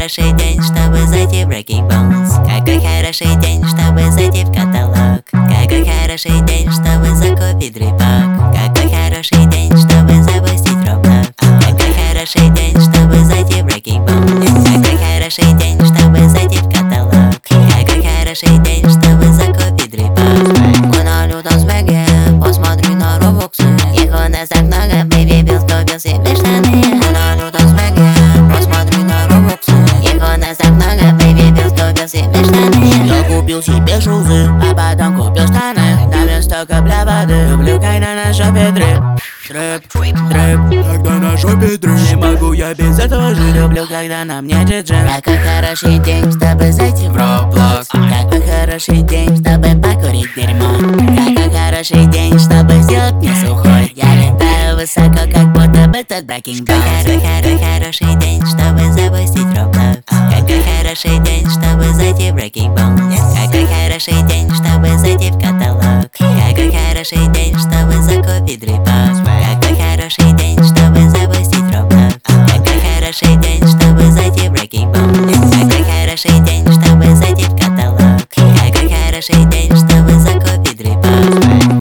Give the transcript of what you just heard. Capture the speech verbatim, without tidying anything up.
хороший день, чтобы зайти в Breaking Bones. Какой хороший день, чтобы зайти в каталог. Какой хороший день, чтобы закупить рыбак. Какой хороший день, чтобы запустить Roblox. Какой хороший день, чтобы зайти в Breaking Bones. Какой хороший день, чтобы зайти в каталог. Какой хороший день, чтобы закупить рыбак. Мы на лютом сбеге, посмотри на робоксы. Их у нас так много, baby, бил, купил себе штаны. Мы на лютом сбеге, посмотри на робоксы. Их у нас так много, baby, бил, купил себе штаны. Я купил себе шузы, а потом купил штаны. На место капля воды, люблю, когда на жопе дрип. Трэп, трэп, когда на жопе дрип. Не могу я без этого жить, люблю, когда на мне диджей. Какой хороший день, чтобы зайти в Roblox. Какой хороший день, чтобы покурить дерьмо. Какой хороший день, чтобы сделать мне сухой. Я летаю высоко, как будто бы тот Breaking Bones. Какой хороший, хороший день, чтобы запустить Roblox. Какой хороший день, чтобы зайти в Breaking Bones. Какой хороший день, чтобы зайти в каталог. Какой хороший день, чтобы закупить рыбак.